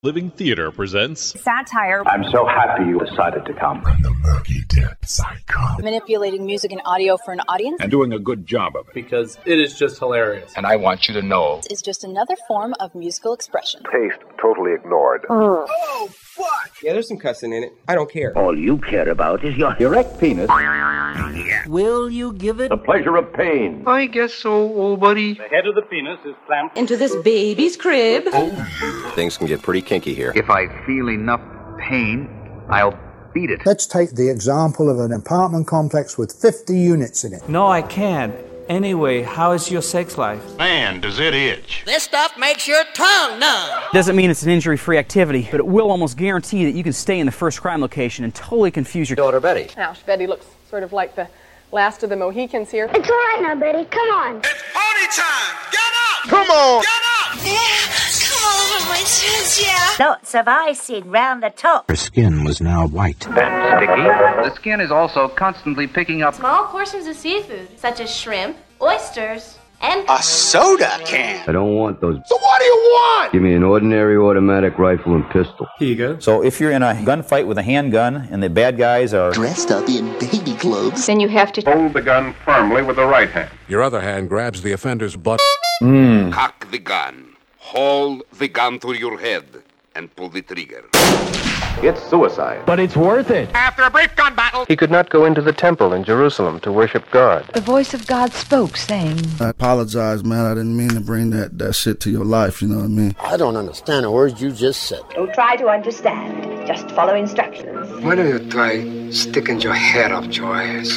Living Theater presents satire. I'm so happy you decided to come. From the murky depths I come. Manipulating music and audio for an audience. And doing a good job of it. Because it is just hilarious. And I want you to know. Is just another form of musical expression. Taste totally ignored. Oh, fuck! Yeah, there's some cussing in it. I don't care. All you care about is your erect penis. Will you give it the pleasure of pain? I guess so, old buddy. The head of the penis is clamped into this baby's crib. Oh. Things can get pretty kinky here. If I feel enough pain, I'll beat it. Let's take the example of an apartment complex with 50 units in it. No, I can't. Anyway, how is your sex life? Man, does it itch. This stuff makes your tongue numb. Doesn't mean it's an injury-free activity, but it will almost guarantee that you can stay in the first crime location and totally confuse your daughter, Betty. Ouch, Betty looks sort of like the last of the Mohicans here. It's all right now, Betty. Come on. It's party time. Get up. Come on. Get up. Yeah, come on over my chest, yeah. Lots of icing round the top. Her skin was now white. That's sticky. The skin is also constantly picking up small portions of seafood, such as shrimp, oysters, and a soda can. I don't want those. So what do you want? Give me an ordinary automatic rifle and pistol. Here you go. So if you're in a gunfight with a handgun and the bad guys are dressed up in baby clothes, then you have to hold the gun firmly with the right hand. Your other hand grabs the offender's butt. Cock the gun. Hold the gun to your head and pull the trigger. It's suicide. But it's worth it. After a brief gun battle, he could not go into the temple in Jerusalem to worship God. The voice of God spoke, saying, I apologize, man. I didn't mean to bring that shit to your life, you know what I mean? I don't understand a word you just said. Don't try to understand. Just follow instructions. Why don't you try sticking your head up your ass?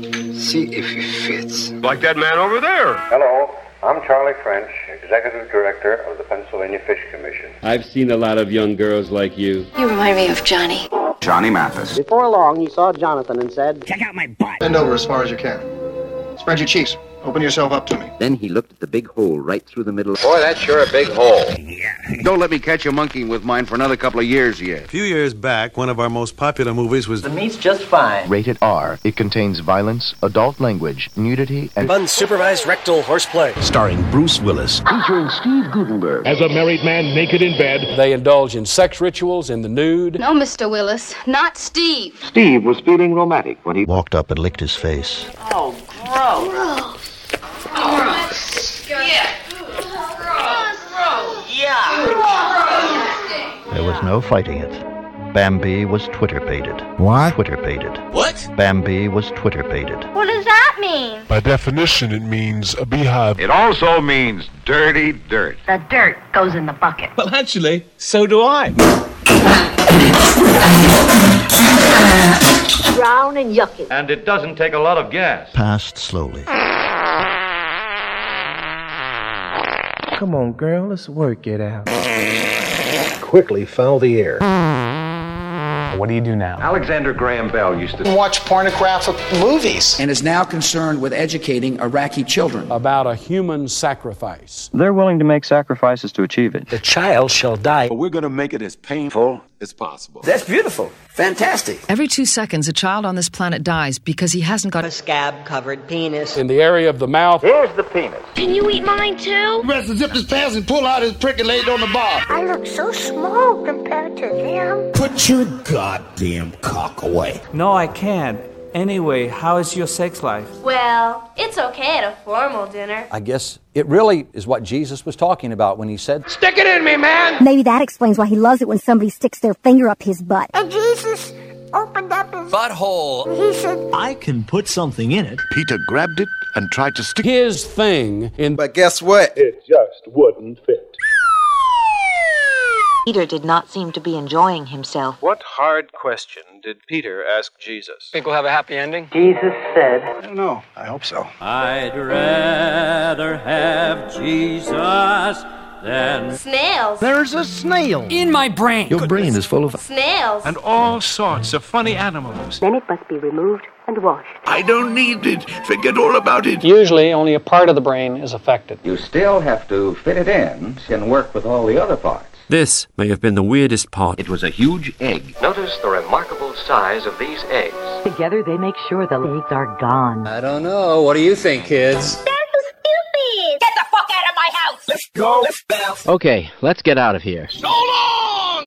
See if it fits. Like that man over there. Hello, I'm Charlie French, Executive Director of the Pennsylvania Fish Commission. I've seen a lot of young girls like you. You remind me of Johnny. Johnny Mathis. Before long, he saw Jonathan and said, check out my butt. Bend over as far as you can. Spread your cheeks. Open yourself up to me. Then he looked at the big hole right through the middle. Boy, that's sure a big hole. Yeah. Don't let me catch you monkeying with mine for another couple of years yet. A few years back, one of our most popular movies was The Meat's Just Fine. Rated R. It contains violence, adult language, nudity, and unsupervised rectal horseplay. Starring Bruce Willis. Featuring Steve Gutenberg. As a married man naked in bed. They indulge in sex rituals in the nude. No, Mr. Willis, not Steve. Steve was feeling romantic when he walked up and licked his face. Oh, gross. Gross. Yeah. Gross. Yeah. There was no fighting it. Bambi was Twitter-pated. What? Twitter-pated. What? Bambi was Twitter-pated. What does that mean? By definition, it means a beehive. It also means dirty dirt. The dirt goes in the bucket. Well, actually, so do I. Brown and yucky. And it doesn't take a lot of gas. Passed slowly. Come on, girl, let's work it out. quickly foul the air. What do you do now? Alexander Graham Bell used to watch pornographic movies and is now concerned with educating Iraqi children about a human sacrifice. They're willing to make sacrifices to achieve it. The child shall die. But we're going to make it as painful as possible. That's beautiful. Fantastic. Every 2 seconds, a child on this planet dies because he hasn't got a scab-covered penis. In the area of the mouth. Here's the penis. Can you eat mine too? He best zip his pants and pull out his prick and lay it on the bar. I look so small compared to them. Put your goddamn cock away. No, I can't. Anyway, how is your sex life? Well, it's okay at a formal dinner. I guess it really is what Jesus was talking about when he said, "Stick it in me, man!" Maybe that explains why he loves it when somebody sticks their finger up his butt. And Jesus opened up his butthole. He said, I can put something in it. Peter grabbed it and tried to stick his thing in. But guess what? It just wouldn't fit. Peter did not seem to be enjoying himself. What hard question did Peter ask Jesus? Think we'll have a happy ending? Jesus said, I don't know. I hope so. I'd rather have Jesus than Snails. there's a snail In my brain. Your brain is full of Snails. And all sorts of funny animals. Then it must be removed and washed. I don't need it. Forget all about it. Usually, only a part of the brain is affected. You still have to fit it in and work with all the other parts. This may have been the weirdest part. It was a huge egg. Notice the remarkable size of these eggs. Together they make sure the eggs are gone. I don't know. What do you think, kids? "They're so stupid. Get the fuck out of my house! Okay, let's get out of here. So long!